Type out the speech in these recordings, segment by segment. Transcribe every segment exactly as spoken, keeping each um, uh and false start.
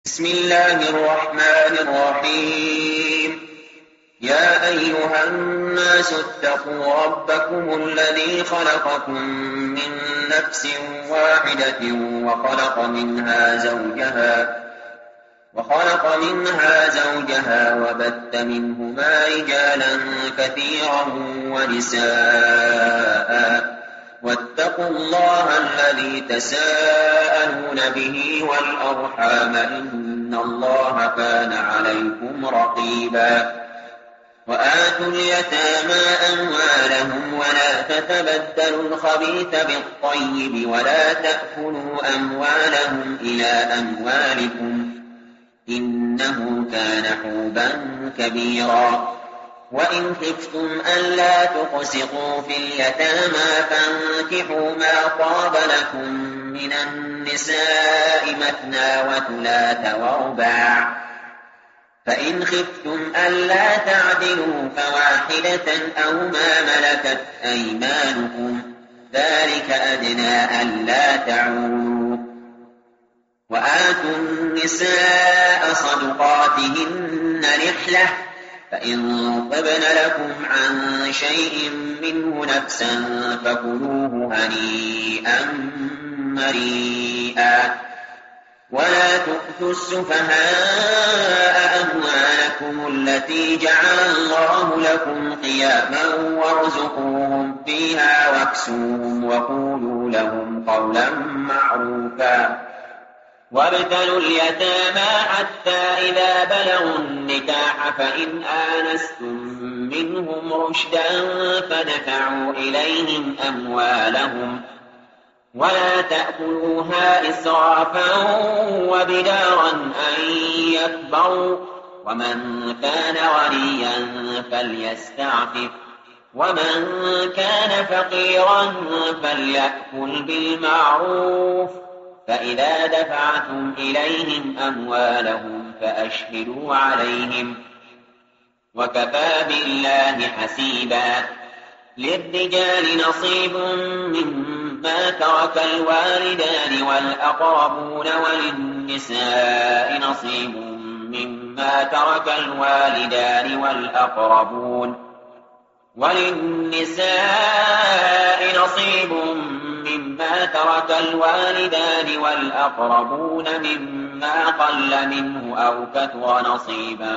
بسم الله الرحمن الرحيم. يا أيها الناس اتقوا ربكم الذي خلقكم من نفس واحدة وخلق منها زوجها وخلق منها زوجها وبث منهما رجالا كثيرا ونساء، واتقوا الله الذي تساءلون به والأرحام إن الله كان عليكم رقيبا. وآتوا اليتامى أموالهم ولا تتبدلوا الخبيث بالطيب ولا تأكلوا أموالهم إلى أموالكم إنه كان حوبا كبيرا. وإن خفتم ألا تقسطوا في اليتامى فانكحوا ما طاب لكم من النساء مثنى وثلاث ورباع، فإن خفتم ألا تعدلوا فواحدة أو ما ملكت أيمانكم ذلك أدنى ألا تعولوا. وآتوا النساء صدقاتهن نحلة، فإن طبن لكم عن شيء منه نفسا فكلوه هنيئا مريئا. ولا تؤتوا السفهاء أموالكم التي جعل الله لكم قياما وارزقوهم فيها واكسوهم وقولوا لهم قولا معروفا. وابتلوا اليتامى حتى إذا بلغوا النكاح فإن آنستم منهم رشدا فدفعوا إليهم أموالهم ولا تأكلوها إسرافا وبدارا أن يكبروا، ومن كان غنيا فليستعفف ومن كان فقيرا فليأكل بالمعروف. فإذا دفعتم إليهم أموالهم فأشهدوا عليهم وكفى بالله حسيبا. للرجال نصيب مما ترك الوالدان والأقربون وللنساء نصيب مما ترك الوالدان والأقربون وللنساء نصيب مما ترك الوالدان والأقربون مما قل منه أو كثر نصيبا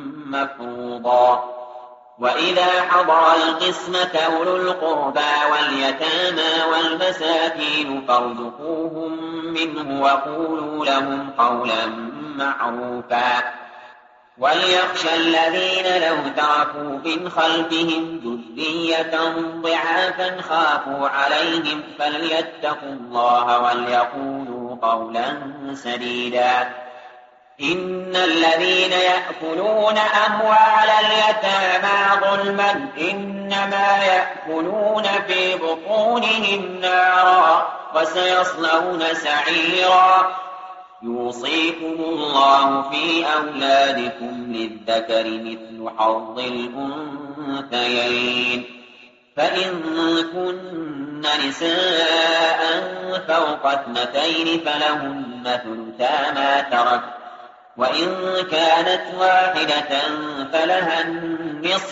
مفروضا. وإذا حضر القسمة أولو القربى واليتامى والمساكين فارزقوهم منه وقولوا لهم قولا معروفا. وليخشى الذين لو تركوا من خلفهم ذرية ضعافا خافوا عليهم فليتقوا الله وليقولوا قولا سديدا. إن الذين يأكلون أموال اليتامى ظلما إنما يأكلون في بطونهم نارا وسيصلون سعيرا. يوصيكم الله في أولادكم للذكر مثل حظ الأنثيين، فإن كن نساء فوق اثنتين فلهن ثلثا ما ترك، وإن كانت واحدة فلها النصف،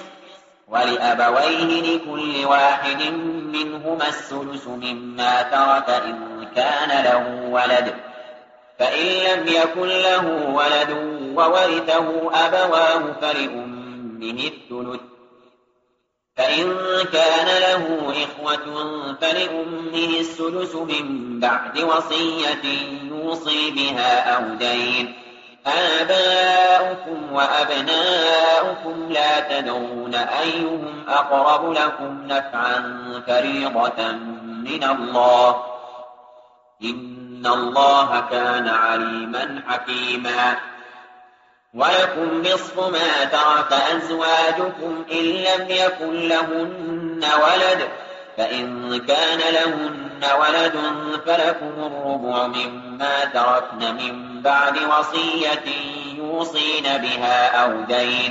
ولأبويه لكل واحد منهما السدس مما ترك إن كان له ولد، فإن لم يكن له ولد وورثه أبواه فلأمه الثلث، فإن كان له إخوة فلأمه السدس من بعد وصية يوصي بها أو دين. آباؤكم وأبناؤكم لا تدرون أيهم أقرب لكم نفعا فريضة من الله إن الله كان عليما حكيما. ولكم نصف ما ترك أزواجكم إن لم يكن لهن ولد، فإن كان لهن ولد فلكم الربع مما تركن من بعد وصية يوصين بها أو دين.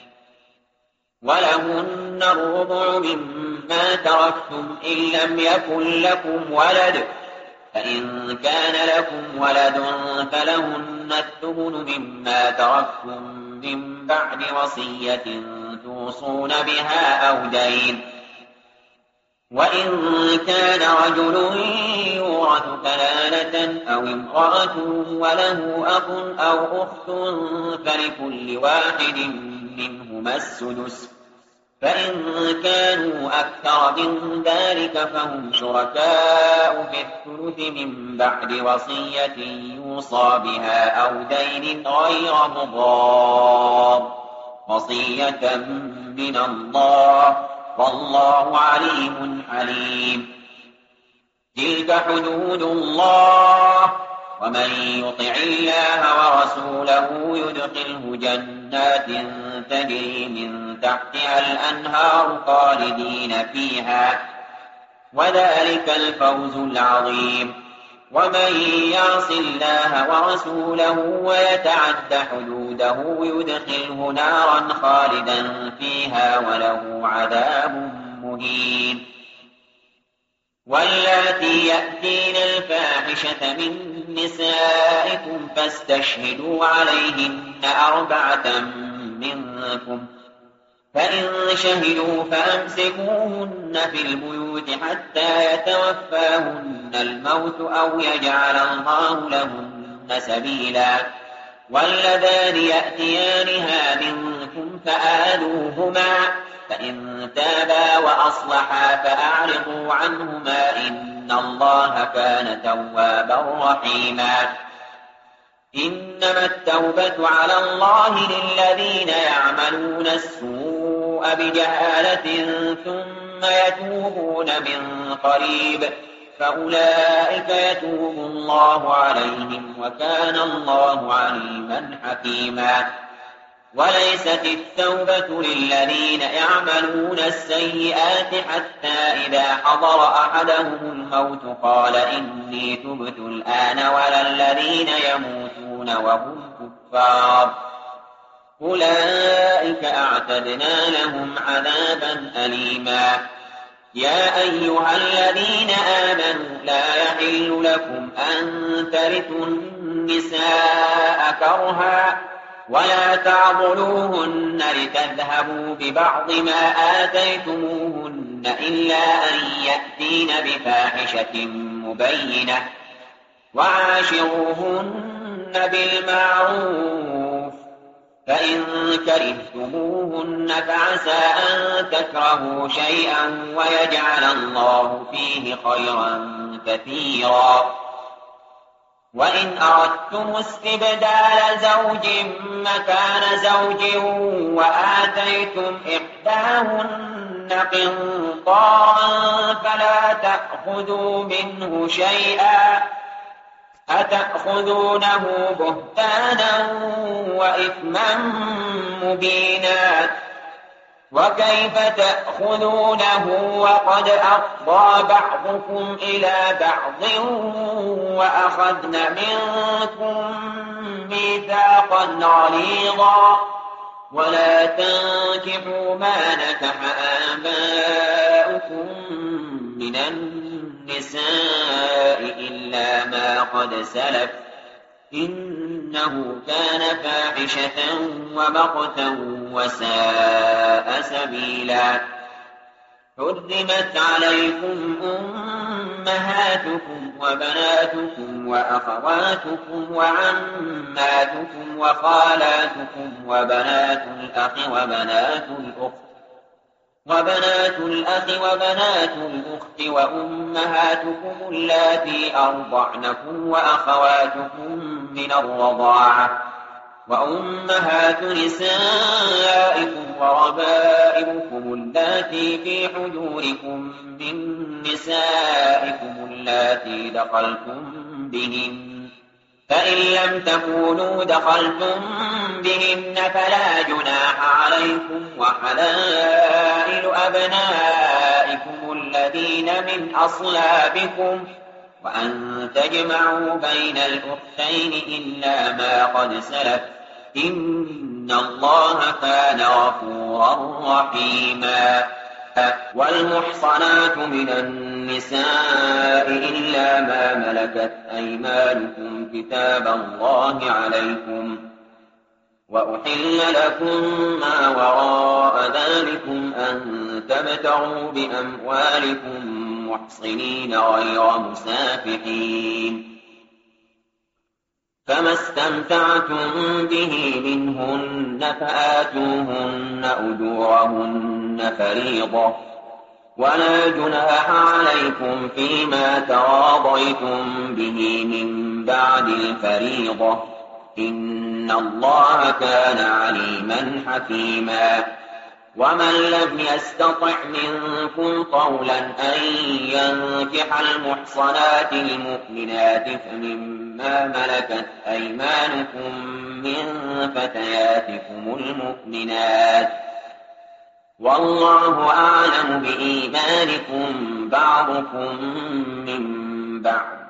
ولهن الربع مما تركتم إن لم يكن لكم ولد، فإن كان لكم ولد فلهن الثمن مما تركتم من بعد وصية توصون بها أو دين. وإن كان رجل يورث كلالة أو امرأة وله أخ أو أخت فلكل واحد منهما السدس، فإن كانوا أكثر من ذلك فهم شركاء في الثلث من بعد وصية يوصى بها أو دين غير مضار، وصية من الله والله عليم حليم. تلك حدود الله، ومن يطع الله ورسوله يدخله جنات تجري من تحتها الأنهار خالدين فيها، وذلك الفوز العظيم. ومن يعص الله ورسوله ويتعد حدوده يدخله نارا خالدا فيها وله عذاب مهين. واللاتي يأتين الفاحشة من نسائكم فاستشهدوا عليهن أربعة منكم، فإن شهدوا فأمسكوهن في البيوت حتى يتوفاهن الموت أو يجعل الله لهن سبيلا. واللذان يأتيانها منكم فآذوهما، فإن تابا وأصلحا فأعرضوا عنهما إن الله كان توابا رحيما. إنما التوبة على الله للذين يعملون السوء بجهالة ثم يتوبون من قريب فأولئك يتوب الله عليهم وكان الله عليما حكيما. وليست التوبة للذين يعملون السيئات حتى إذا حضر أحدهم الموت قال إني تبت الآن، ولا الذين يموتون وهم كفار أولئك أعتدنا لهم عذابا أليما. يا أيها الذين آمنوا لا يحل لكم أن ترثوا النساء كرها ولا تعضلوهن لتذهبوا ببعض ما آتيتموهن إلا أن يأتين بفاحشة مبينة، وعاشروهن بالمعروف، فإن كرهتموهن فعسى أن تكرهوا شيئا ويجعل الله فيه خيرا كثيرا. وإن أردتم استبدال زوج مكان زوج وآتيتم إحداهن قنطارا فلا تأخذوا منه شيئا، أتأخذونه بهتانا وإثما مبينا، وكيف تأخذونه وقد أفضى بعضكم إلى بعض وأخذن منكم ميثاقا غليظا. ولا تنكحوا ما نكح آباؤكم من النساء إلا ما قد سلف إنه كان فاحشة ومقتا وساء سبيلا. حرمت عليكم أمهاتكم وبناتكم وأخواتكم وعماتكم وخالاتكم وبنات الأخ وبنات الأخت وبنات الأخ وبنات الأخت وأمهاتكم اللاتي أرضعنكم وأخواتكم من الرضاعة وأمهات نسائكم وربائبكم اللاتي في حجوركم من نسائكم اللاتي دخلتم بهن، فإن لم تكونوا دخلتم بهن فلا جناح عليكم، وحلائل أبنائكم الذين من أصلابكم، وأن تجمعوا بين الأختين إلا ما قد سلف إن الله كان غفورا رحيما. والمحصنات من النساء النساء إلا ما ملكت أيمانكم كتاب الله عليكم، وأحل لكم ما وراء ذلكم أن تبتغوا بأموالكم محصنين غير مسافحين، فما استمتعتم به منهن فآتوهن أجورهن فريضة، ولا جناح عليكم فيما تراضيتم به من بعد الفريضة، إن الله كان عليما حكيما. ومن لم يستطع منكم قولا أن ينكح المحصنات المؤمنات فمما ملكت أيمانكم من فتياتكم المؤمنات، والله أعلم بإيمانكم بعضكم من بعض،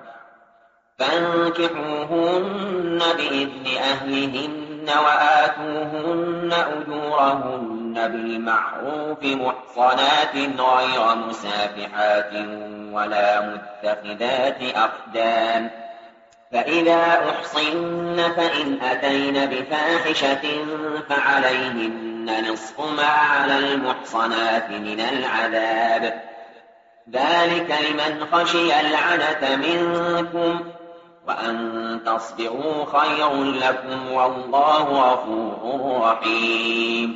فانكحوهن بإذن أهلهن وآتوهن أجورهن بالمعروف محصنات غير مسافحات ولا متخذات أخدان، فإذا أحصن فإن أتين بفاحشة فعليهن نصف ما على المحصنات من العذاب، ذلك لمن خشي العنة منكم، وأن تصبروا خير لكم والله غفور رحيم.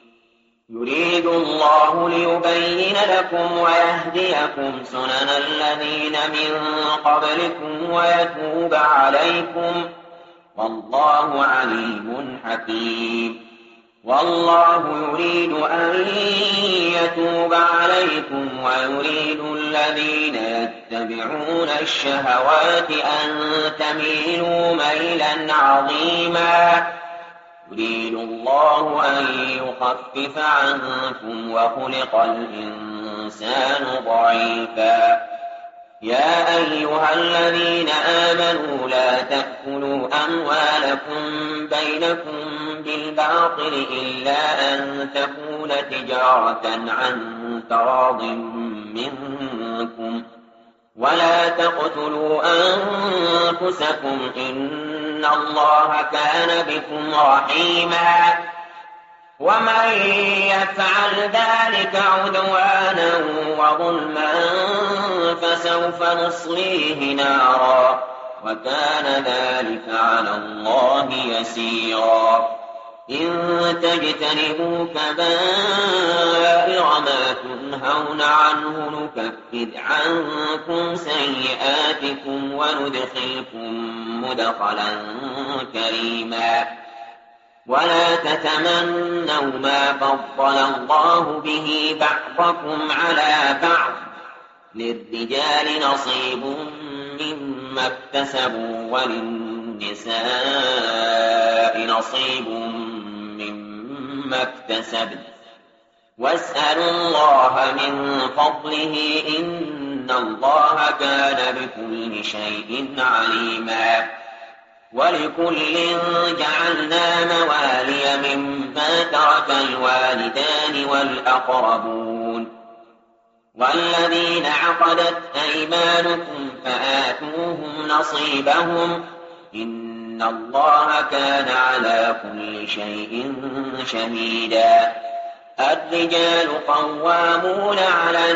يريد الله ليبين لكم ويهديكم سنن الذين من قبلكم ويتوب عليكم، والله عليم حكيم. والله يريد أن يتوب عليكم ويريد الذين يتبعون الشهوات أن تميلوا ميلا عظيما. يريد الله أن يخفف عنكم وخلق الإنسان ضعيفا. يا أيها الذين آمنوا لا تأكلوا أموالكم بينكم بالباطل إلا أن تكون تجارة عن تراض منكم، ولا تقتلوا أنفسكم إن الله كان بكم رحيما. ومن يفعل ذلك عدوانا وظلما فسوف نصليه نارا، وكان ذلك على الله يسيرا. إن تجتنبوا كبائر ما تنهون عنه نكفر عنكم سيئاتكم وندخلكم مدخلا كريما. ولا تتمنوا ما فضل الله به بعضكم على بعض، للرجال نصيب مما اكتسبوا وللنساء نصيب مما اكتسبن، واسألوا الله من فضله إن الله كان بكل شيء عليما. ولكل جعلنا موالي مما ترك الوالدان والأقربون، والذين عقدت أيمانكم فآتوهم نصيبهم، إن الله كان على كل شيء شهيدا. الرجال قوامون على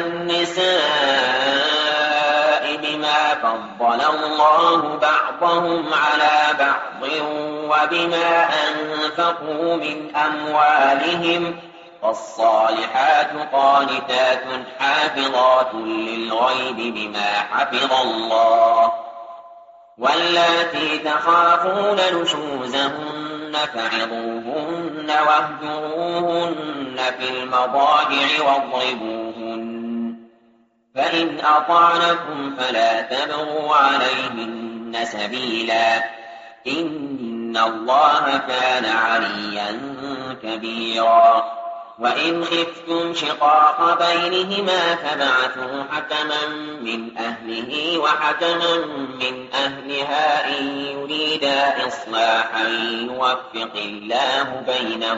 النساء بما فضل الله بعضهم على بعض وبما أنفقوا من أموالهم، فالصالحات قانتات حافظات للغيب بما حفظ الله. واللاتي تخافون نشوزهن فعظوهن واهجروهن في المضاجع واضربوهن، فإن أطعنكم فلا تبغوا عليهن سبيلا، إن الله كان عليا كبيرا. وإن خفتم شقاق بينهما فابعثوا حكما من أهله وحكما من أهلها إن يريدا إصلاحا يوفق الله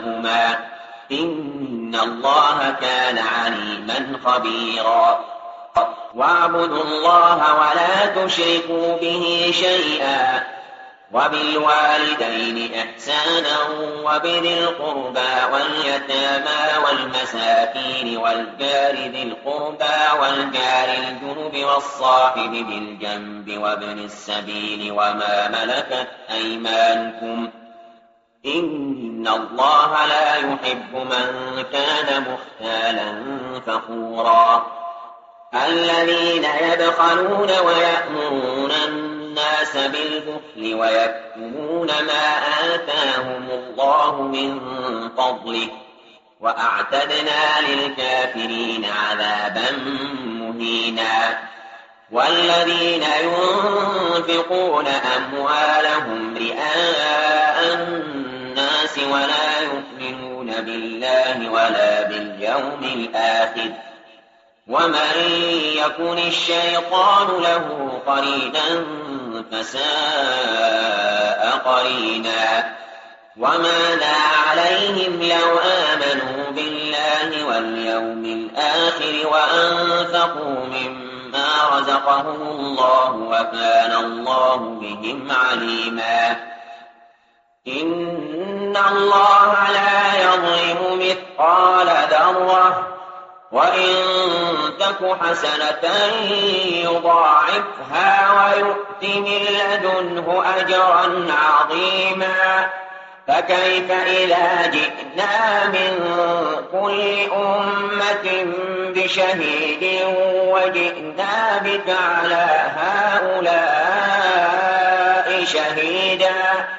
بينهما، إن الله كان عليما خبيرا. واعبدوا الله ولا تشركوا به شيئا وبالوالدين إحسانا وبذي القربى واليتامى والمساكين والجار ذي القربى والجار الجنب والصاحب بالجنب وابن السبيل وما ملكت أيمانكم إن الله لا يحب من كان مختالا فخورا الذين يبخلون ويأمرون الناس بالبخل ويكتمون ما آتاهم الله من فضله وأعتدنا للكافرين عذابا مهينا والذين ينفقون أموالهم رئاء الناس ولا يؤمنون بالله ولا باليوم الآخر ومن يكن الشيطان له قرينا فساء قرينا وماذا عليهم لو آمنوا بالله واليوم الآخر وأنفقوا مما رزقهم الله وكان الله بهم عليما إن الله لا يظلم مثقال ذرة وإن تك حسنة يضاعفها ويؤت من لدنه أجرا عظيما فكيف إذا جئنا من كل أمة بشهيد وجئنا بك على هؤلاء شهيدا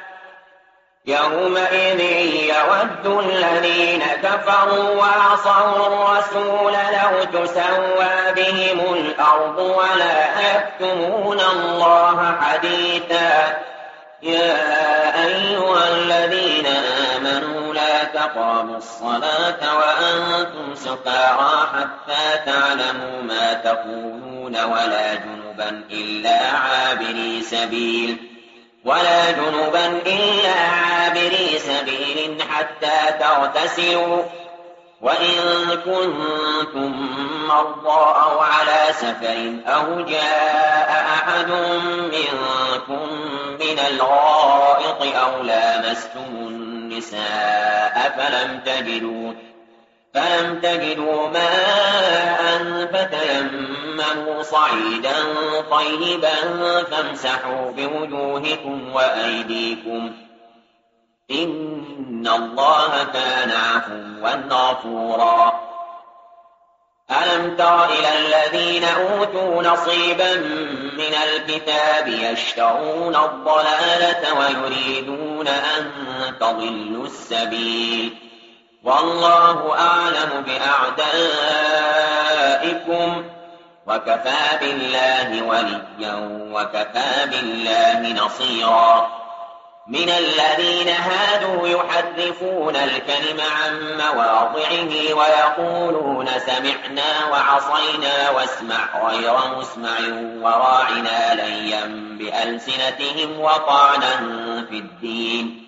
يومئذ يود الذين كفروا وعصوا الرسول لو تسوى بهم الأرض ولا يكتمون الله حديثا يا أيها الذين آمنوا لا تقربوا الصلاة وأنتم سكارى حتى تعلموا ما تقولون ولا جنبا إلا عابري سبيل ولا جنبا إلا عابري سبيل حتى تغتسلوا وإن كنتم مرضى أو على سفر أو جاء أحد منكم من الغائط أو لامستم النساء فلم تجدوا فلم تجدوا ماء فتيمموا صعيدا طيبا فامسحوا بوجوهكم وأيديكم إن الله كان عفوا غفورا ألم تر إلى الذين أوتوا نصيبا من الكتاب يشترون الضلالة ويريدون أن تضلوا السبيل والله أعلم بأعدائكم وكفى بالله وليا وكفى بالله نصيرا من الذين هادوا يحرفون الكلم عن مواضعه ويقولون سمعنا وعصينا واسمع غير مسمع وراعنا ليا بألسنتهم وطعنا في الدين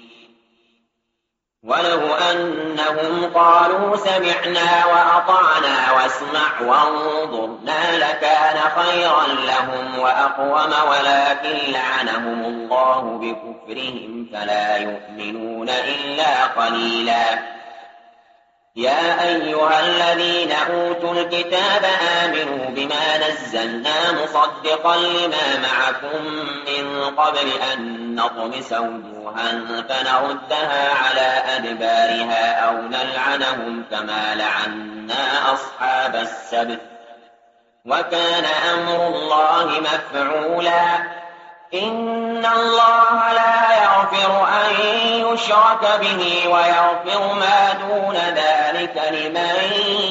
ولو أنهم قالوا سمعنا وأطعنا واسمع وانظرنا لكان خيرا لهم وأقوم ولكن لعنهم الله بكفرهم فلا يؤمنون إلا قليلا يا أيها الذين أوتوا الكتاب آمنوا بما نزلنا مصدقا لما معكم من قبل أن نطمس وجوها فنردها على أدبارها أو نلعنهم كما لعنا أصحاب السبت وكان أمر الله مفعولا إن الله لا يغفر أن يشرك به ويغفر ما دون ذلك لمن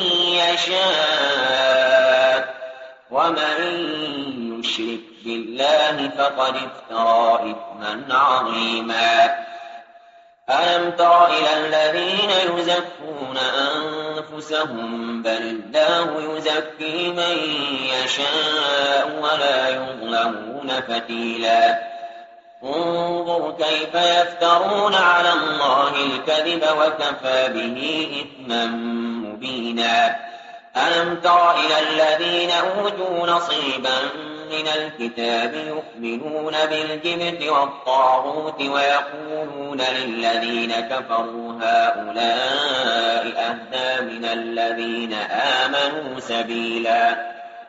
يشاء ومن يشرك بالله فقد افترى إثما عظيما ألم تر إلى الذين يزكون أنفسهم بل الله يزكي من يشاء ولا يظلمون فتيلا انظر كيف يفترون على الله الكذب وكفى به إثما مبينا ألم تر إلى الذين أوتوا نصيبا من الكتاب يؤمنون بالجبت والطاغوت ويقولون للذين كفروا هؤلاء أهدى من الذين آمنوا سبيلا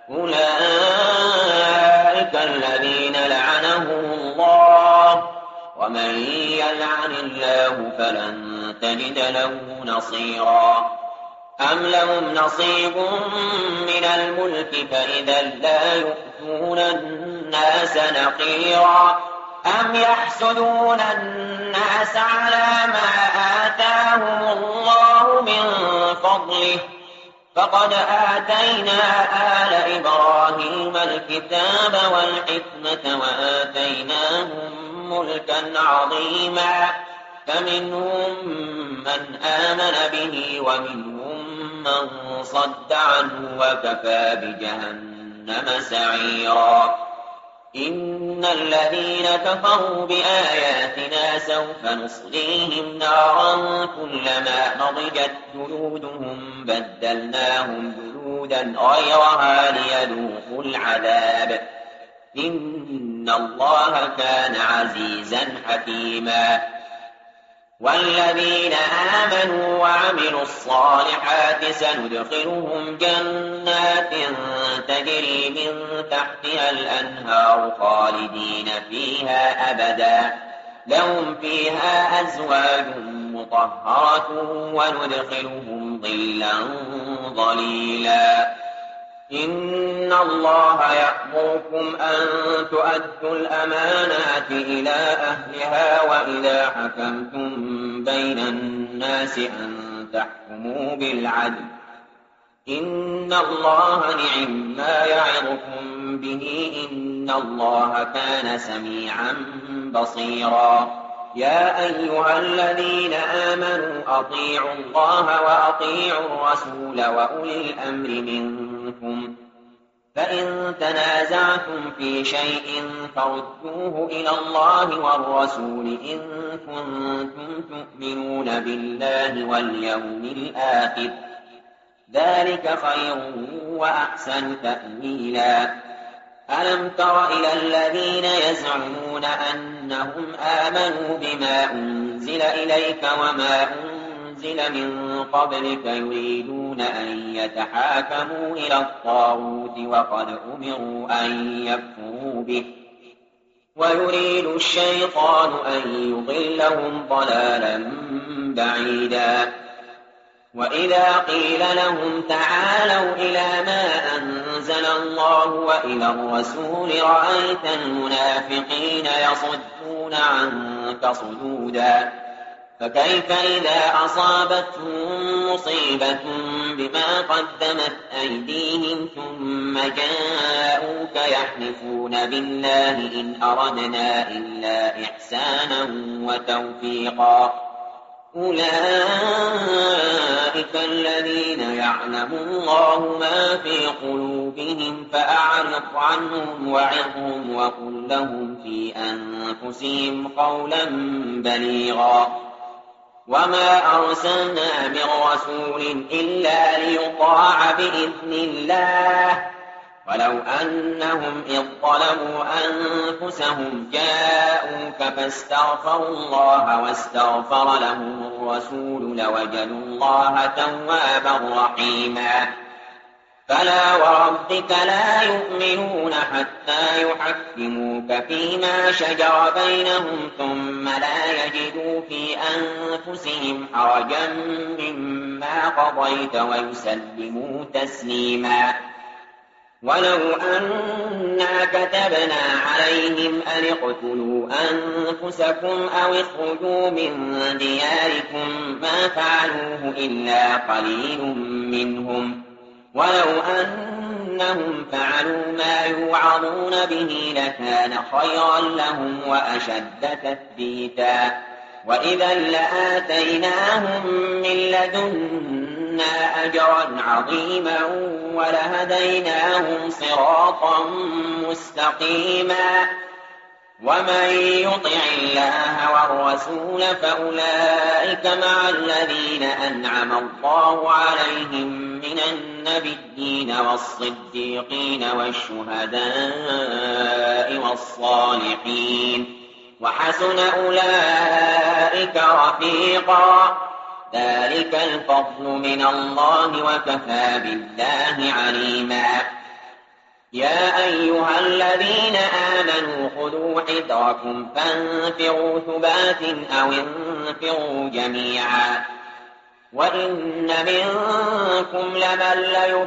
أولئك الذين لعنهم الله ومن يلعن الله فلن تجد له نصيرا أم لهم نصيب من الملك فإذا لا يؤتون الناس نقيرا أم يحسدون الناس على ما آتاهم الله من فضله فقد آتينا آل إبراهيم الكتاب والحكمة وآتيناهم ملكا عظيما فمنهم من آمن به ومنهم من صد عنه وكفى بجهنم سعيرا إن الذين كفروا بآياتنا سوف نصليهم نارا كلما نضجت جلودهم بدلناهم جلودا غيرها ليذوقوا العذاب إن الله كان عزيزا حكيما والذين آمنوا وعملوا الصالحات سندخلهم جنات تجري من تحتها الأنهار خالدين فيها أبدا لهم فيها أزواج مطهرة وندخلهم ظلا ظليلا إن الله يأمركم أن تؤدوا الأمانات إلى أهلها وإذا حكمتم بين الناس أن تحكموا بالعدل إن الله نعم ما يعظكم به إن الله كان سميعا بصيرا يا أيها الذين آمنوا أطيعوا الله وأطيعوا الرسول وأولي الأمر منكم فإن تنازعتم في شيء فردوه إلى الله والرسول إن كنتم تؤمنون بالله واليوم الآخر ذلك خير وأحسن تأويلا ألم تر إلى الذين يزعمون أنهم آمنوا بما أنزل إليك وما أنزل من قبلك يريدون أن يتحاكموا إلى الطاغوت وقد أمروا أن يكفروا به ويريد الشيطان أن يضلهم ضلالا بعيدا وإذا قيل لهم تعالوا إلى ما أنزل الله وإلى الرسول رأيت المنافقين يصدون عنك صدودا فكيف إذا أصابتهم مصيبة بما قدمت أيديهم ثم جاءوك يحلفون بالله إن أردنا إلا إحسانا وتوفيقا أولئك الذين يعلم الله ما في قلوبهم فأعرض عنهم وعظهم وقل لهم في أنفسهم قولا بليغا وما أرسلنا من رسول إلا ليطاع بإذن الله ولو أنهم إذ ظلموا أنفسهم جاءوك فاستغفروا الله واستغفر لهم الرسول لوجدوا الله توابا رحيما فلا وربك لا يؤمنون حتى يحكموك فيما شجر بينهم ثم لا يجدوا في أنفسهم حرجا مما قضيت ويسلموا تسليما ولو أنا كتبنا عليهم أن اقتلوا أنفسكم أو اخرجوا من دياركم ما فعلوه إلا قليل منهم ولو أنهم فعلوا ما يوعظون به لكان خيرا لهم وأشد تثبيتا وإذا لآتيناهم من لدنا أجرا عظيما ولهديناهم صراطا مستقيما ومن يطع الله والرسول فأولئك أولئك مع الذين أنعم الله عليهم من النبيين والصديقين والشهداء والصالحين وحسن أولئك رفيقا ذلك الفضل من الله وكفى بالله عليما يا أيها الذين آمنوا خذوا حذركم فانفروا ثبات أو انفروا جميعا وإن منكم لمن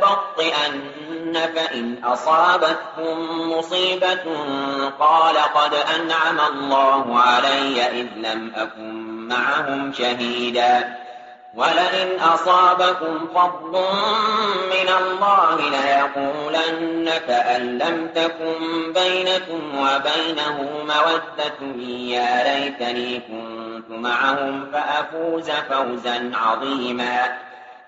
ليبطئن فإن أصابتكم مصيبة قال قد أنعم الله علي إذ لم أكن معهم شهيدا ولئن أصابكم فضل من الله ليقولن كأن لم تكن بينكم وبينه مودة يا ليتني كنت معهم فأفوز فوزا عظيما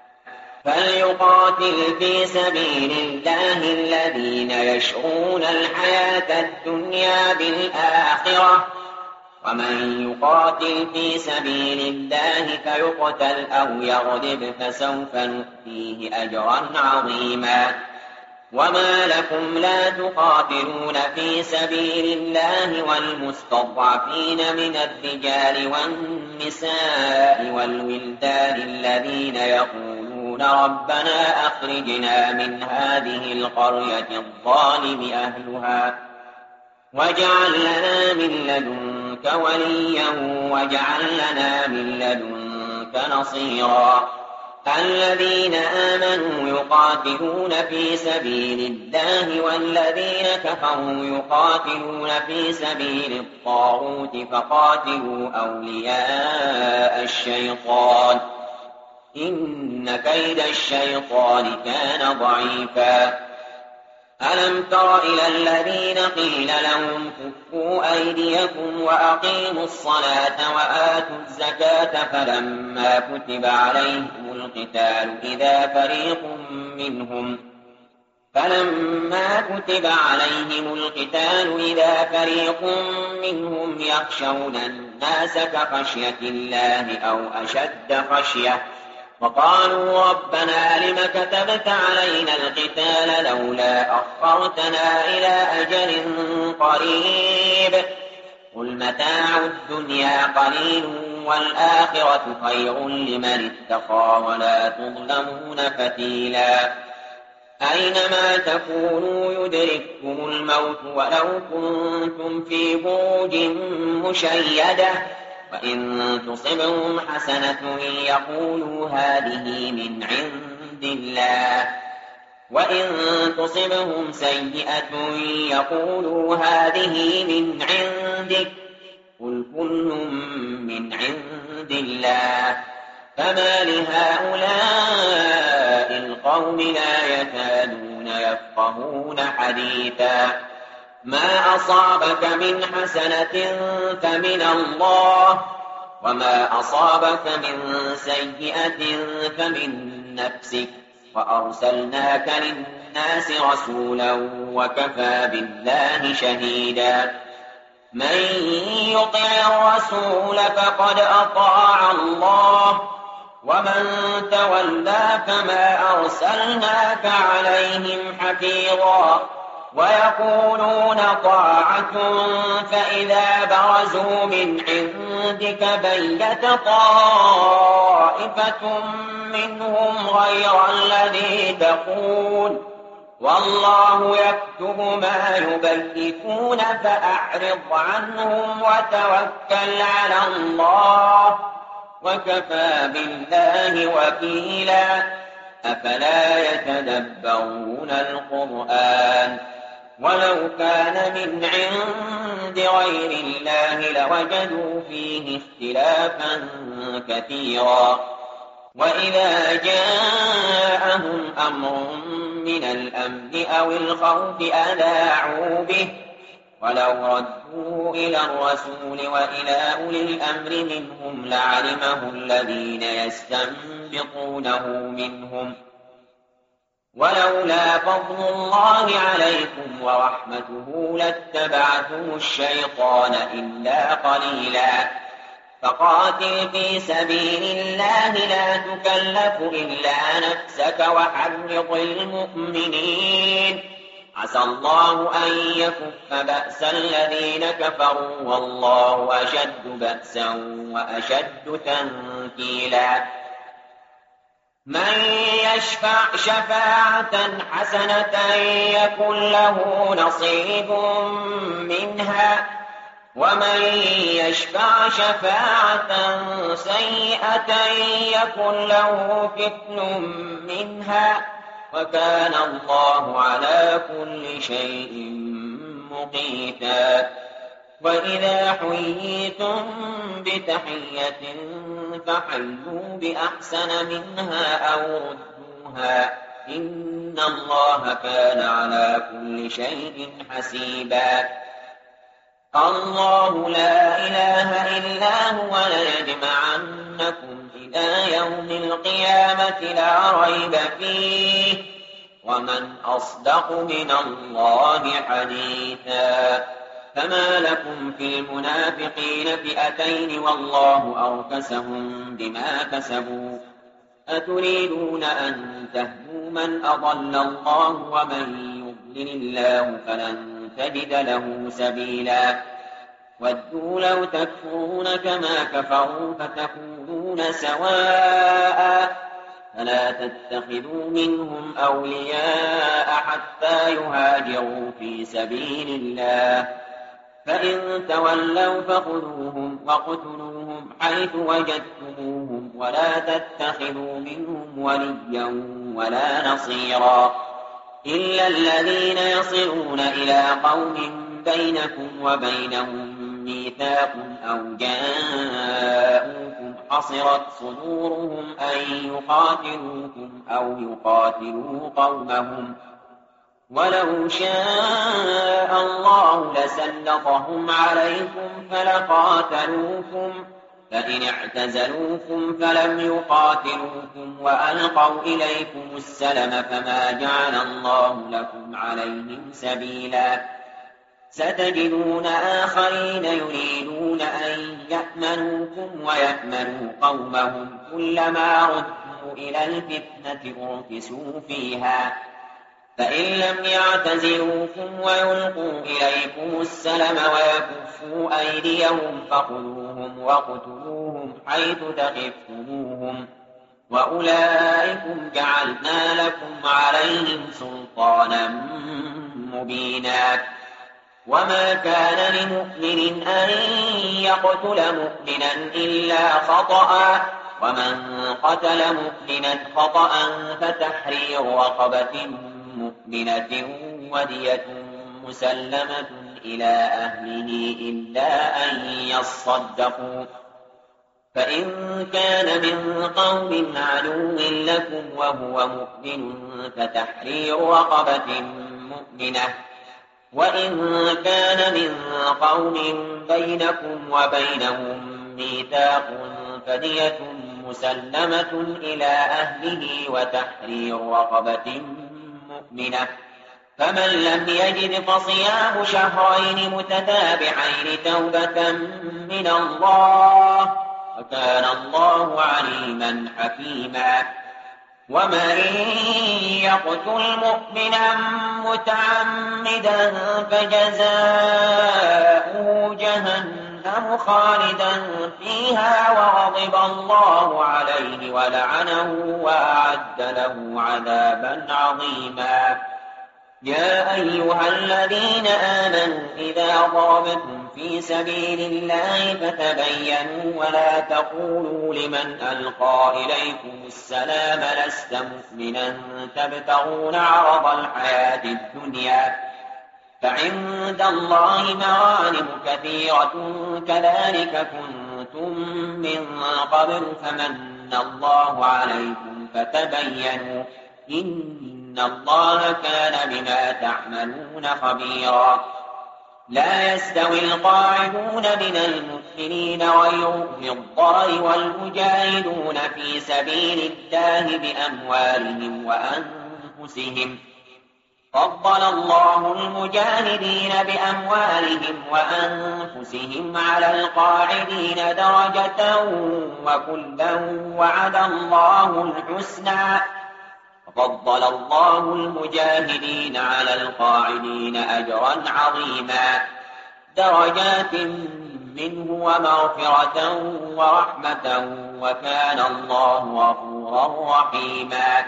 فليقاتل في سبيل الله الذين يشرون الحياة الدنيا بالآخرة ومن يقاتل في سبيل الله فيقتل أو يغلب فسوف نؤتيه أجرا عظيما وما لكم لا تقاتلون في سبيل الله والمستضعفين من الرجال والنساء والولدان الذين يقولون ربنا أخرجنا من هذه القرية الظالم أهلها واجعل لنا من لدنك وليا واجعل لنا من لدنك نصيرا الذين آمنوا يقاتلون في سبيل الله والذين كفروا يقاتلون في سبيل الطاغوت فقاتلوا أولياء الشيطان إن كيد الشيطان كان ضعيفا ألم تر إلى الذين قيل لهم كفوا أيديكم وأقيموا الصلاة وآتوا الزكاة فلما كتب عليهم القتال إذا فريق منهم فلما كتب عليهم القتال إذا فريق منهم يخشون الناس كخشية الله أو أشد خشية وقالوا ربنا لم كتبت علينا القتال لولا أخرتنا إلى أجل قريب قل متاع الدنيا قليل والآخرة خير لمن اتقى ولا تظلمون فتيلا أينما تكونوا يدرككم الموت ولو كنتم في بروج مشيدة وإن تصبهم حسنة يقولوا هذه من عند الله وإن تصبهم سيئة يقولوا هذه من عندك قل كل من عند الله فما لهؤلاء القوم لا يكادون يفقهون حديثا ما أصابك من حسنة فمن الله وما أصابك من سيئة فمن نفسك وأرسلناك للناس رسولا وكفى بالله شهيدا من يطع الرسول فقد أطاع الله ومن تولى فما أرسلناك عليهم حفيظا ويقولون طاعة فإذا برزوا من عندك بيت طائفة منهم غير الذي تقول والله يكتب ما يبيتون فأعرض عنهم وتوكل على الله وكفى بالله وكيلا أفلا يتدبرون القرآن ولو كان من عند غير الله لوجدوا فيه اختلافا كثيرا وإذا جاءهم أمر من الأمن أو الخوف أذاعوا به ولو ردوا إلى الرسول وإلى أولي الأمر منهم لعلمه الذين يستنبطونه منهم ولولا فضل الله عليكم ورحمته لاتبعتم الشيطان إلا قليلا فقاتل في سبيل الله لا تكلف إلا نفسك وحرض المؤمنين عسى الله أن يكف بأس الذين كفروا والله أشد بأسا وأشد تنكيلا من يشفع شفاعة حسنة يكن له نصيب منها ومن يشفع شفاعة سيئة يكن له كفل منها وكان الله على كل شيء مقيتا وإذا حييتم بتحية فحيوا بأحسن منها أو ردوها إن الله كان على كل شيء حسيبا الله لا إله إلا هو ليجمعنكم إلى يوم القيامة لا ريب فيه ومن أصدق من الله حديثا فما لكم في المنافقين فئتين والله أركسهم بما كسبوا أتريدون أن تهدوا من أضل الله ومن يضلل الله فلن تجد له سبيلا ودوا لو تكفرون كما كفروا فتكونون سواء فلا تتخذوا منهم أولياء حتى يهاجروا في سبيل الله فإن تولوا فخذوهم وقتلوهم حيث وجدتموهم ولا تتخذوا منهم وليا ولا نصيرا إلا الذين يصلون إلى قوم بينكم وبينهم ميثاق أو جاءوكم حصرت صدورهم أن يقاتلوكم أو يقاتلوا قومهم ولو شاء الله لسلطهم عليكم فلقاتلوكم فإن اعتزلوكم فلم يقاتلوكم وألقوا إليكم السلم فما جعل الله لكم عليهم سبيلا ستجدون آخرين يريدون أن يأمنوكم ويأمنوا قومهم كلما ردوا إلى الفتنة أركسوا فيها فإن لم يعتزلوكم ويلقوا إليكم السلم ويكفوا أيديهم فخذوهم وقتلوهم حيث تخفتموهم وأولئكم جعلنا لكم عليهم سلطانا مبينا وما كان لمؤمن أن يقتل مؤمنا إلا خطأ ومن قتل مؤمنا خطأ فتحرير رقبة مؤمنة ودية مسلمة إلى أهله إلا أن يصدقوا فإن كان من قوم عدو لكم وهو مؤمن فتحرير رقبة مؤمنة وإن كان من قوم بينكم وبينهم ميثاق فدية مسلمة إلى أهله وتحرير رقبة مؤمنة فمن لم يجد فصيام شهرين متتابعين توبة من الله وكان الله عليما حكيما ومن يقتل مؤمنا متعمدا فجزاؤه جهنم خالدا فيها وغضب الله عليه ولعنه وأعد له عذابا عظيما يا أيها الذين آمنوا إذا ضربتم في سبيل الله فتبينوا ولا تقولوا لمن ألقى إليكم السلام لست مؤمنا تبتغون عرض الحياة الدنيا فعند الله مغانم كثيرة كذلك كنتم من قبل فمن الله عليكم فتبينوا إن الله كان بما تعملون خبيرا لا يستوي القاعدون من المؤمنين غير أولي الضرر والمجاهدون في سبيل الله بأموالهم وأنفسهم فضل الله المجاهدين بأموالهم وأنفسهم على القاعدين درجة وكلا وعد الله الحسنى فضل الله المجاهدين على القاعدين أجرا عظيما درجات منه ومغفرة ورحمة وكان الله غفورا رحيما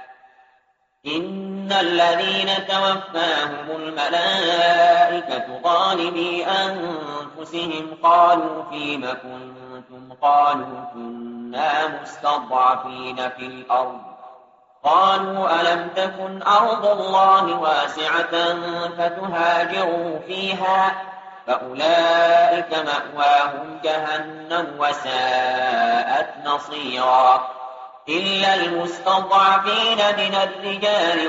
إن الذين توفاهم الملائكة ظالمي أنفسهم قالوا فيم كنتم قالوا كنا مستضعفين في الأرض قالوا ألم تكن أرض الله واسعة فتهاجروا فيها فأولئك مأواهم جهنم وساءت مصيرا إلا المستضعفين من الرجال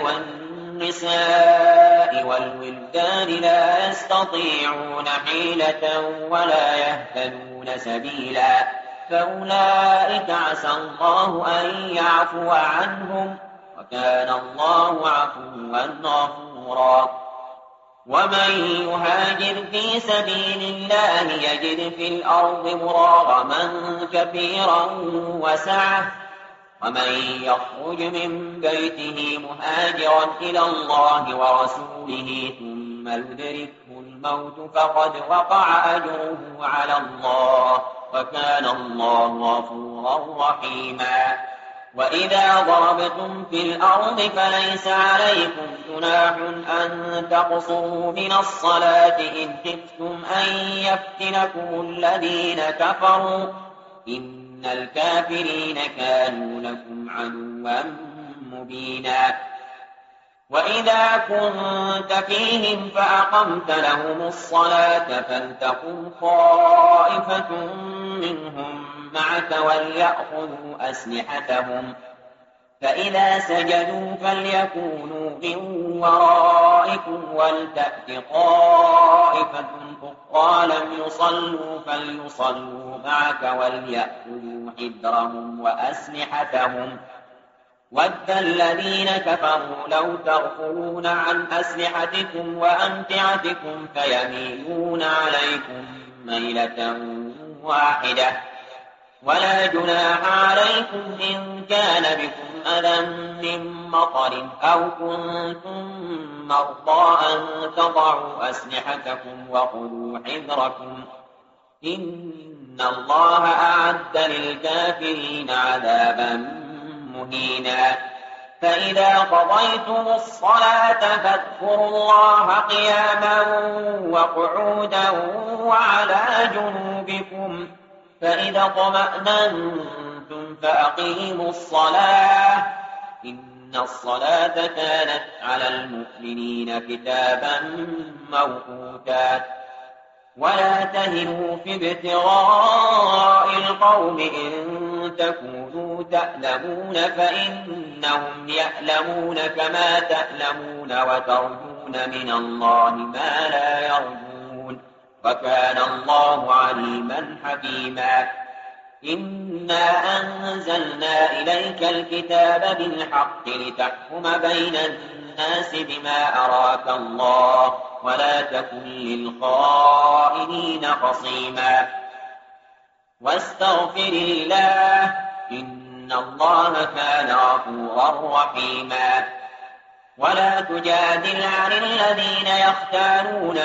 والنساء والولدان لا يستطيعون حيلة ولا يهتدون سبيلا فأولئك عسى الله أن يعفو عنهم وكان الله عفوا غفورا ومن يهاجر في سبيل الله يجد في الأرض مراغما كثيرا وسعة ومن يخرج من بيته مهاجرا إلى الله ورسوله ثم يدركه الموت فقد وقع أجره على الله وكان الله غفورا رحيما وإذا ضربتم في الأرض فليس عليكم جناح أن تقصروا من الصلاة إن خفتم أن يفتنكم الذين كفروا إن الكافرين كانوا لكم عدوا مبينا وإذا كنت فيهم فأقمت لهم الصلاة فلتقم طائفة منهم معك وليأخذوا أسلحتهم فإذا سجدوا فليكونوا من ورائكم ولتأت طائفة أخرى لم يصلوا فليصلوا معك وليأخذوا حذرهم وأسلحتهم ود الذين كفروا لو تغفلون عن أسلحتكم وأمتعتكم فيميلون عليكم ميلة واحدة ولا جناح عليكم إن كان بكم أذى من مطر أو كنتم مرضى أن تضعوا أسلحتكم وخذوا حذركم إن الله أعد للكافرين عذابا مهينا فإذا قضيتم الصلاة فاذكروا الله قياما وقعودا وعلى جنوبكم فإذا اطمأننتم فأقيموا الصلاة إن الصلاة كانت على المؤمنين كتابا موقوتا ولا تهنوا في ابتغاء القوم إن تكونوا تألمون فإنهم يألمون كما تألمون وترجون من الله ما لا يرجون وكان الله عليما حكيما إنا أنزلنا إليك الكتاب بالحق لتحكم بين الناس بما أراك الله ولا تكن للخائنين خصيما واستغفر الله إن الله كان غفورا رحيما ولا تجادل عن الذين يختانون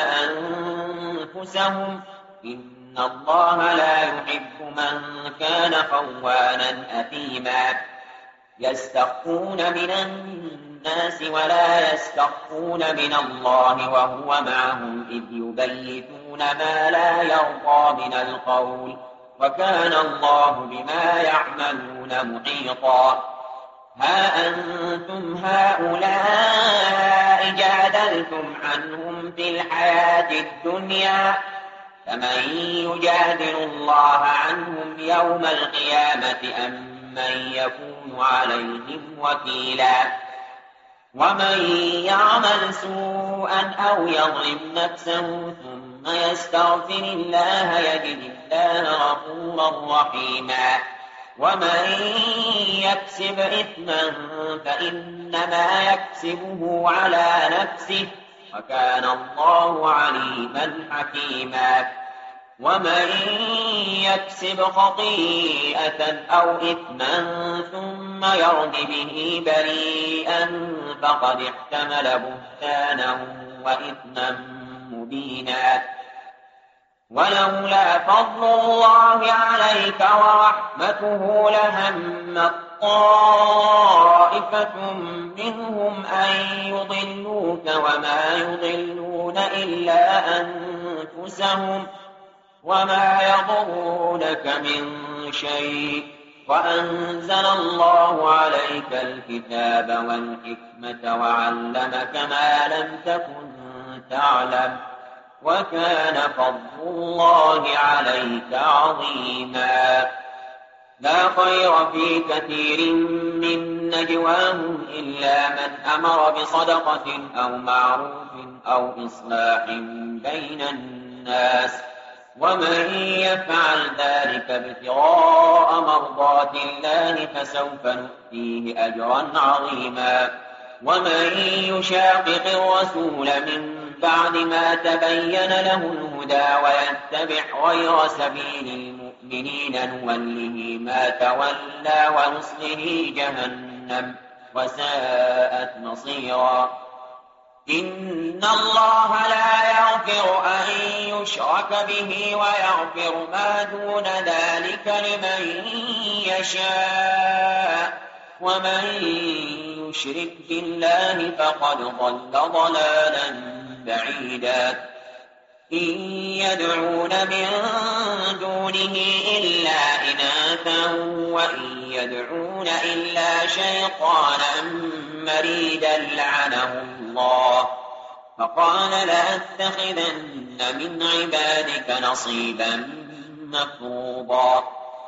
أنفسهم إن الله لا يحب من كان خوانا أثيما يستخفون من الناس ولا يستخفون من الله وهو معهم إذ يبيتون ما لا يرضى من القول وكان الله بما يعملون محيطا ها أنتم هؤلاء جادلتم عنهم في الحياة الدنيا فمن يجادل الله عنهم يوم القيامة أم من يكون عليهم وكيلا ومن يعمل سوءا أو يظلم نفسه ثم يستغفر الله يجد الله غفورا رحيما ومن يكسب إثما فإنما يكسبه على نفسه وكان الله عليما حكيما ومن يكسب خطيئة أو إثما ثم يرد به بريئا فقد احتمل بهتانا وإثما مبينا ولولا فضل الله عليك ورحمته لهمت طائفة منهم أن يضلوك وما يضلون إلا أنفسهم وما يضرونك من شيء وأنزل الله عليك الكتاب والحكمة وعلمك ما لم تكن تعلم وكان فضل الله عليك عظيما لا خير في كثير من نجواهم إلا من أمر بصدقة أو معروف أو إصلاح بين الناس ومن يفعل ذلك ابتغاء مرضات الله فسوف نؤتيه أجرا عظيما ومن يشاقق الرسول من بعد ما تبين له الهدى ويتبع غير سبيل المؤمنين نوله ما تولى ونصله جهنم وساءت مصيرا إن الله لا يغفر أن يشرك به ويغفر ما دون ذلك لمن يشاء ومن يشرك بالله فقد ضل ضلالا بعيدا إن يدعون من دونه إلا إناثا وإن يدعون إلا شيطانا مريدا لعنه الله فقال لأتخذن من عبادك نصيبا مفروضا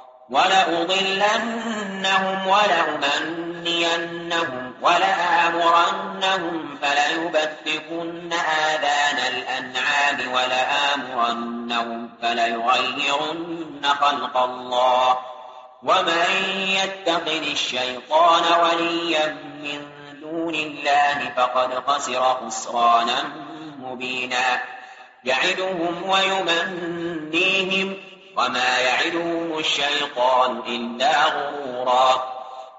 ولأضلنهم ولأمنينهم ولآمرنهم فليبتكن آذان الأنعام ولآمرنهم فليغيرن خلق الله ومن يتخذ الشيطان وليا من دون الله فقد خسر خسرانا مبينا يعدهم ويمنيهم وما يعدهم الشيطان إلا غرورا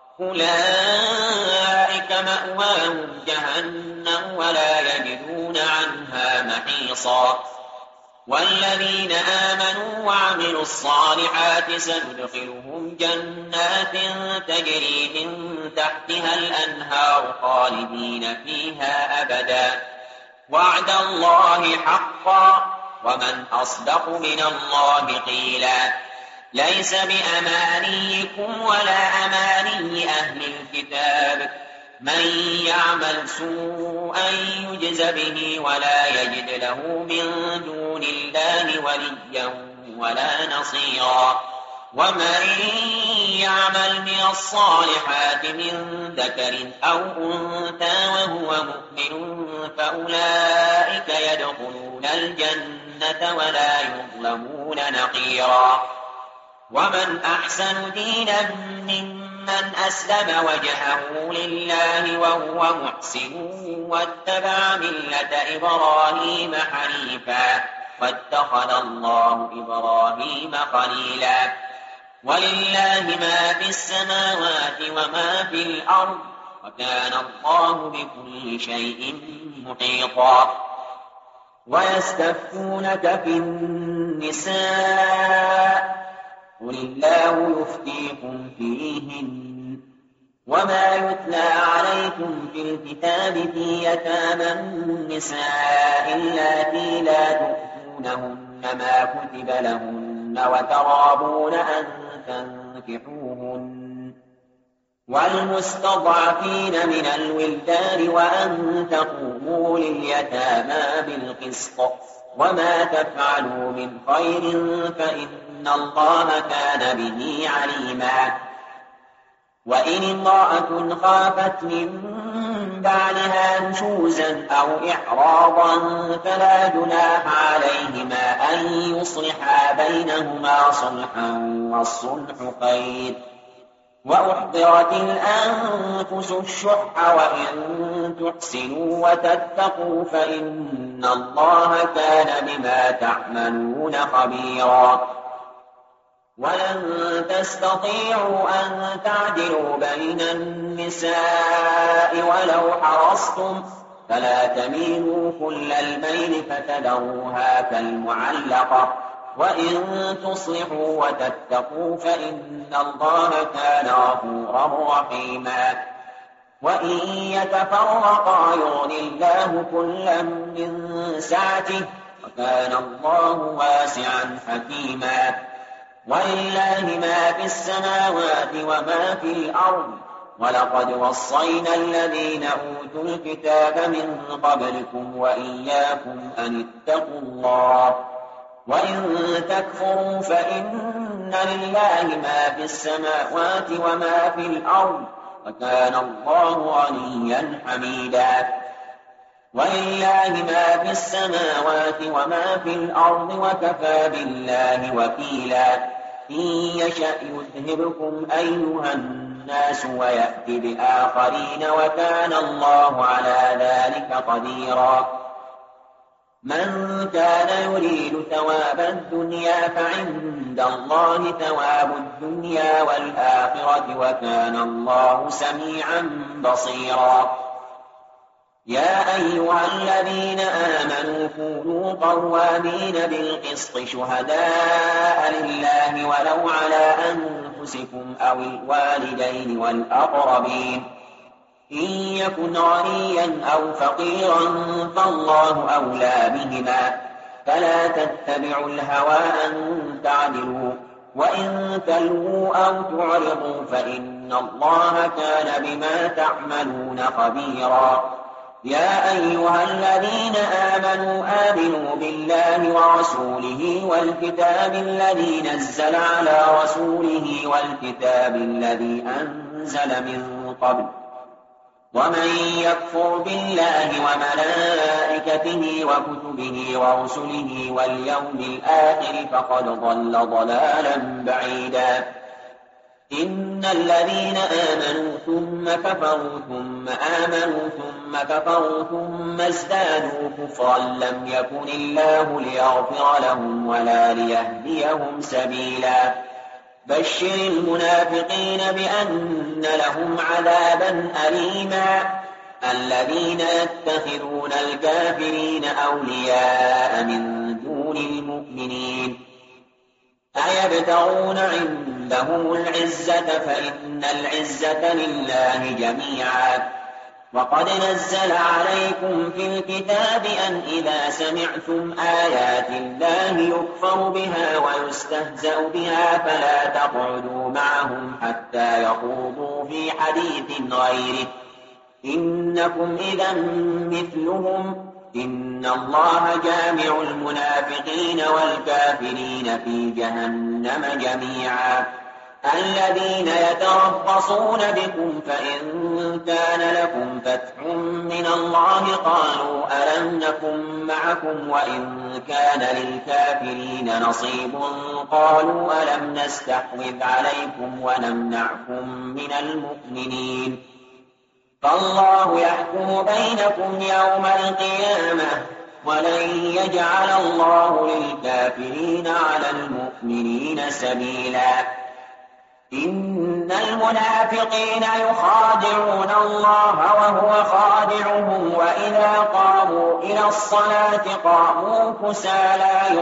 أولئك مأواهم جهنم ولا يجدون عنها محيصا والذين آمنوا وعملوا الصالحات سندخلهم جنات تجري من تحتها الأنهار خالدين فيها أبدا وعد الله حقا ومن أصدق من الله قيلا ليس بأمانيكم ولا أماني أهل الكتاب من يعمل سوءا يجز به ولا يجد له من دون الله وليا ولا نصيرا ومن يعمل من الصالحات من ذكر أو أنثى وهو مؤمن فأولئك يدخلون الجنة ولا يظلمون نقيرا ومن أحسن دينا ممن أسلم وجهه لله وهو محسن واتبع ملة إبراهيم حنيفا واتخذ الله إبراهيم خليلا ولله ما في السماوات وما في الأرض وكان الله بكل شيء محيطا ويستفتونك في النساء قل الله يفتيكم فيهن وما يتلى عليكم في الكتاب في يتامى النساء اللاتي لا تؤتونهن ما كتب لهن وترابون أن تنكحوهن والمستضعفين من الولدان وأن تقوموا لليتامى بالقسط وما تفعلوا من خير فإن الله كان به عليما وإن امرأة خافت من بعدها نشوزا أو إعراضا فلا جناح عليهما أن يصلحا بينهما صلحا والصلح خير وأحضرت الأنفس الشح وإن تحسنوا وتتقوا فإن الله كان بما تعملون خبيرا ولن تستطيعوا أن تعدلوا بين النساء ولو حرصتم فلا تميلوا كل الميل فتذروها كالمعلقة وإن تصلحوا وتتقوا فإن الله كان غفورا رحيما وإن يتفرقا يغني الله كلا من سعته وكان الله واسعا حكيما ولله ما في السماوات وما في الأرض ولقد وصينا الذين أوتوا الكتاب من قبلكم وإياكم أن اتقوا الله وإن تكفروا فإن لله ما في السماوات وما في الأرض وكان الله غنيا حميدا ولله ما في السماوات وما في الأرض وكفى بالله وكيلا إن يشأ يذهبكم أيها الناس ويأتي بآخرين وكان الله على ذلك قديرا من كان يريد ثواب الدنيا فعند الله ثواب الدنيا والآخرة وكان الله سميعا بصيرا يا أيها الذين آمنوا كونوا قوامين بالقسط شهداء لله ولو على أنفسكم أو الوالدين والأقربين إن يكن غنيا أو فقيرا فالله أولى بهما فلا تتبعوا الهوى أن تعدلوا وإن تلووا أو تعرضوا فإن الله كان بما تعملون خبيرا يا أيها الذين آمنوا آمنوا بالله ورسوله والكتاب الذي نزل على رسوله والكتاب الذي أنزل من قبل ومن يكفر بالله وملائكته وكتبه ورسله واليوم الآخر فقد ضل ضلالا بعيدا إن الذين آمنوا ثم كفروا ثم آمنوا ثم كفروا ثم ازدادوا كفرا لم يكن الله ليغفر لهم ولا ليهديهم سبيلا بشر المنافقين بأن لهم عذابا أليما الذين يتخذون الكافرين أولياء من دون المؤمنين أيبتغون عندهم العزة فإن العزة لله جميعا وقد نزل عليكم في الكتاب أن إذا سمعتم آيات الله يكفر بها ويستهزأ بها فلا تقعدوا معهم حتى يخوضوا في حديث غيره إنكم إذا مثلهم إن الله جامع المنافقين والكافرين في جهنم جميعا الذين يتربصون بكم فإن كان لكم فتح من الله قالوا ألم نكن معكم وإن كان للكافرين نصيب قالوا ألم نستحوذ عليكم ونمنعكم من المؤمنين فالله يحكم بينكم يوم القيامة ولن يجعل الله للكافرين على المؤمنين سبيلا إن المنافقين يخادعون الله وهو خادعهم وإذا قاموا إلى الصلاة قاموا كسالى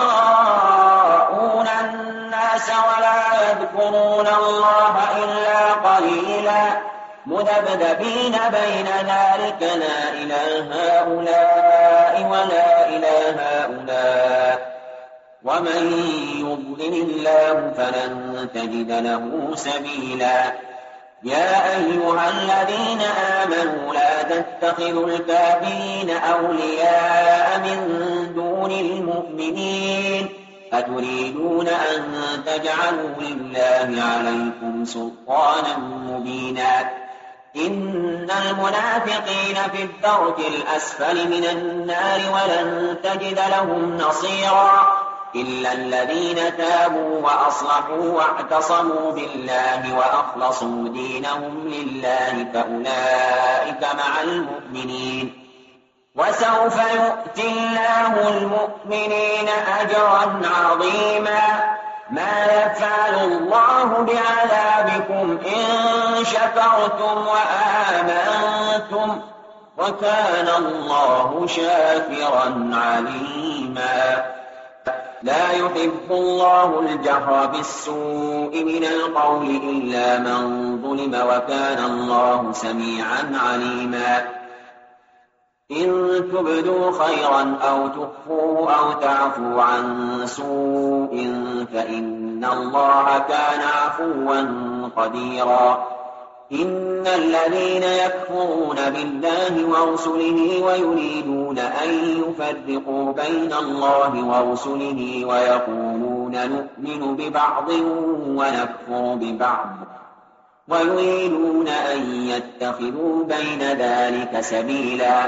يراءون الناس ولا يذكرون الله إلا قليلا مذبذبين بين ذلك لا إله هؤلاء ولا إله هؤلاء ومن يضلل الله فلن تجد له سبيلا يا أيها الذين آمنوا لا تتخذوا الكافرين أولياء من دون المؤمنين أتريدون أن تجعلوا لله عليكم سلطانا مبينا إن المنافقين في الدرك الأسفل من النار ولن تجد لهم نصيرا إلا الذين تابوا وأصلحوا واعتصموا بالله وأخلصوا دينهم لله فأولئك مع المؤمنين وسوف يؤتي الله المؤمنين أجرا عظيما ما يفعل الله بعذابكم إن شكرتم وآمنتم وكان الله شاكرا عليما لا يحب الله الجهر بالسوء من القول إلا من ظلم وكان الله سميعا عليما إن تبدوا خيرا أو تخفوه أو تعفوا عن سوء فإن الله كان عفوا قديرا إن الذين يكفرون بالله ورسله ويريدون أن يفرقوا بين الله ورسله ويقولون نؤمن ببعض ونكفر ببعض ويريدون أن يتخذوا بين ذلك سبيلا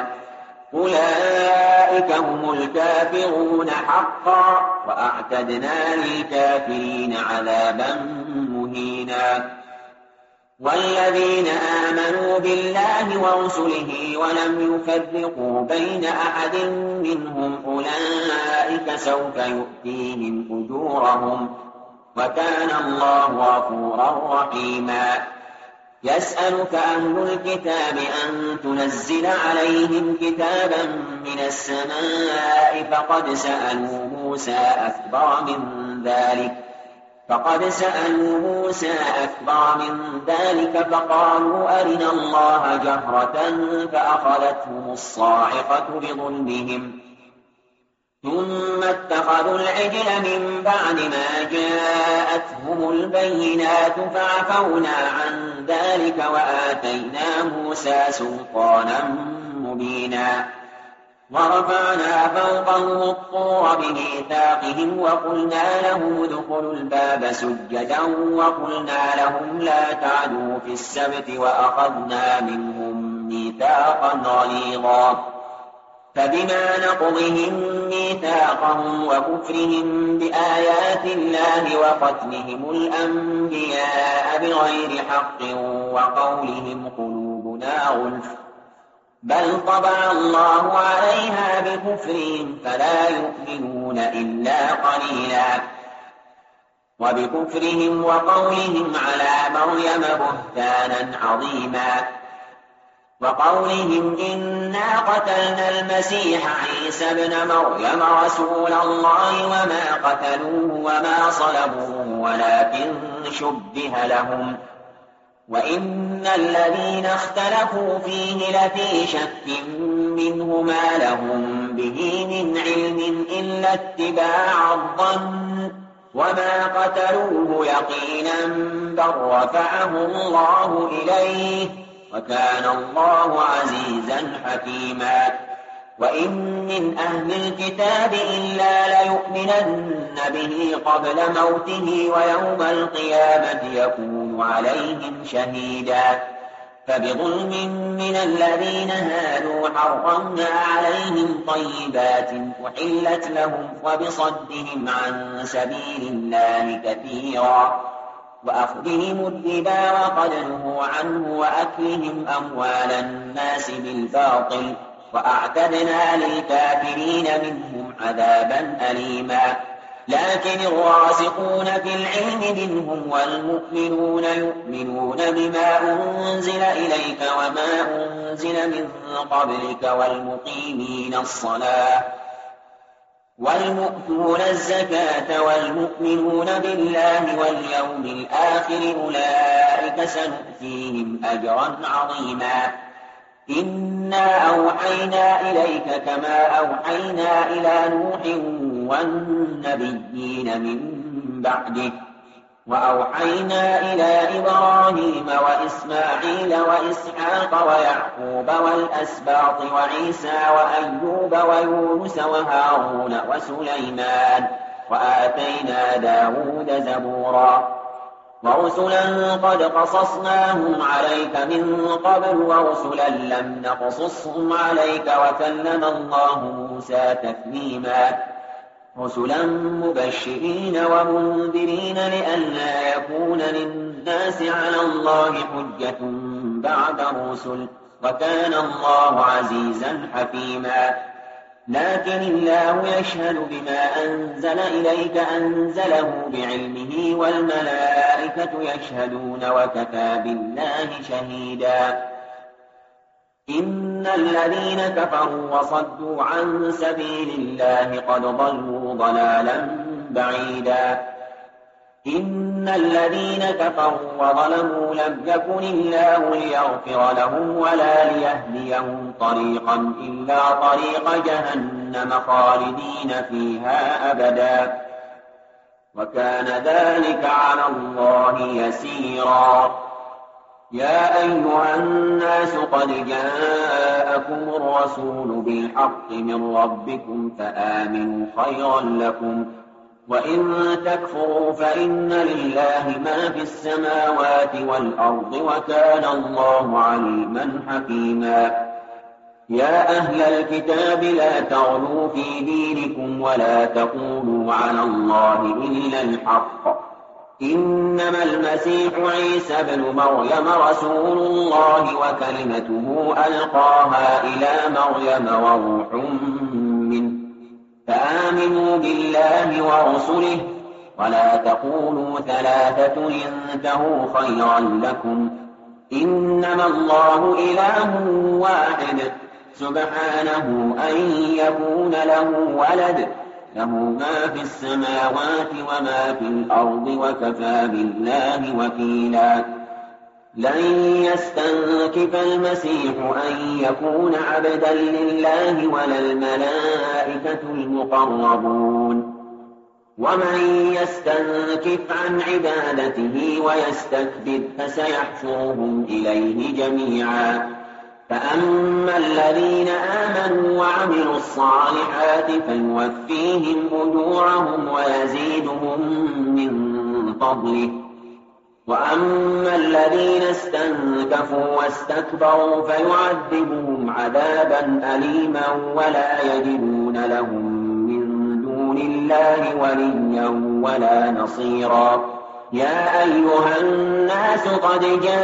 أولئك هم الكافرون حقا وأعتدنا للكافرين عذابا مهينا والذين آمنوا بالله ورسله ولم يفرقوا بين أحد منهم أولئك سوف يؤتيهم أجورهم وكان الله غفورا رحيما يسألك أهل الكتاب أن تنزل عليهم كتابا من السماء فقد سألوا موسى أكبر من ذلك فقد سألوا موسى أكبر من ذلك فقالوا أرنا الله جهرة فأخذتهم الصاعقة بظلمهم ثم اتخذوا العجل من بعد ما جاءتهم البينات فعفونا عن ذلك وآتينا موسى سلطانا مبينا ورفعنا فوقهم الطور بميثاقهم وقلنا لهم ادخلوا الباب سجدا وقلنا لهم لا تعدوا في السبت وأخذنا منهم ميثاقا غليظا فبما نقضهم ميثاقهم وكفرهم بآيات الله وقتلهم الأنبياء بغير حق وقولهم قلوبنا غلف بل طبع الله عليها بكفرهم فلا يؤمنون إلا قليلا وبكفرهم وقولهم على مريم بهتانا عظيما وقولهم إنا قتلنا المسيح عيسى ابن مريم رسول الله وما قتلوه وما صلبوه ولكن شبه لهم وإن الذين اختلفوا فيه لفي شك منه ما لهم به من علم إلا اتباع الظن وما قتلوه يقينا بل رفعه الله إليه وكان الله عزيزا حكيما وإن من أهل الكتاب إلا ليؤمنن به قبل موته ويوم القيامة يكون عليهم شهيدا فبظلم من الذين هادوا حرمنا عليهم طيبات أحلت لهم وبصدهم عن سبيل الله كثيرا وأخذهم الربا وقد نهوا عنه وأكلهم أموال الناس بالباطل وأعتدنا للكافرين منهم عذابا أليما لكن الراسخون في العلم منهم والمؤمنون يؤمنون بما أنزل إليك وما أنزل من قبلك والمقيمين الصلاة والمؤتون الزكاة والمؤمنون بالله واليوم الآخر أولئك سنؤتيهم أجرا عظيما إنا أوحينا إليك كما أوحينا إلى نوح والنبيين من بعده وأوحينا إلى إبراهيم وإسماعيل وإسحاق ويعقوب والأسباط وعيسى وأيوب ويونس وهارون وسليمان وآتينا داود زبورا ورسلا قد قصصناهم عليك من قبل ورسلا لم نقصصهم عليك وكلم الله موسى تكليما رسلا مبشرين ومنذرين لئلا يكون للناس على الله حجة بعد الرسل وكان الله عزيزا حكيما لكن الله يشهد بما أنزل إليك أنزله بعلمه والملائكة يشهدون وكفى بالله شهيدا إن الذين كفروا وصدوا عن سبيل الله قد ضلوا ضلالا بعيدا إن الذين كفروا وظلموا لم يكن الله ليغفر لهم ولا ليهديهم طريقا إلا طريق جهنم خالدين فيها أبدا وكان ذلك على الله يسيرا يا أيها الناس قد جاءكم الرسول بالحق من ربكم فآمنوا خيرا لكم وإن تكفروا فإن لله ما في السماوات والأرض وكان الله عليما حكيما يا أهل الكتاب لا تغلوا في دينكم ولا تقولوا على الله إلا الحق إنما المسيح عيسى بن مريم رسول الله وكلمته ألقاها إلى مريم وروح منه فآمنوا بالله ورسله ولا تقولوا ثلاثة انتهوا خيرا لكم إنما الله إله واحد سبحانه أن يكون له ولد له ما في السماوات وما في الأرض وكفى بالله وكيلا لن يستنكف المسيح أن يكون عبدا لله ولا الملائكة المقربون ومن يستنكف عن عبادته ويستكبر فسيحشرهم إليه جميعا فأما الذين آمنوا وعملوا الصالحات فيوفيهم أجورهم ويزيدهم من فضله وأما الذين استنكفوا واستكبروا فيعذبهم عذابا أليما ولا يجدون لهم من دون الله وليا ولا نصيرا يا أيها الناس قد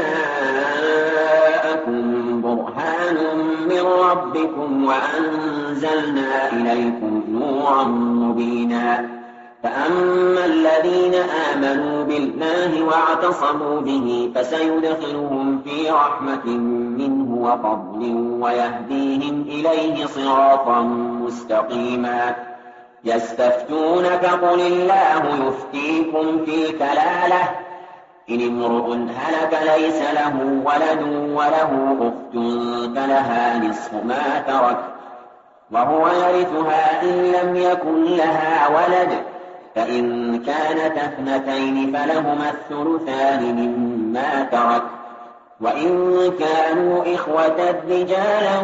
جاءكم برهان من ربكم وأنزلنا إليكم نورا مبينا فأما الذين آمنوا بالله واعتصموا به فسيدخلهم في رحمة منه وفضل ويهديهم إليه صراطا مستقيما يستفتونك قل الله يفتيكم في الكلالة إن امرؤ هلك ليس له ولد وله أخت فلها نصف ما ترك وهو يرثها إن لم يكن لها ولد فإن كانت اثنتين فلهما الثلثان مما ترك وإن كانوا إخوة رجالا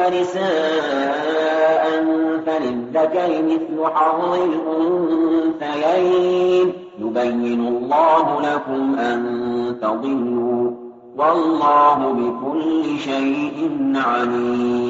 ونساء فللذكر مثل حظ الأنثيين يبين الله لكم أن تضلوا والله بكل شيء عليم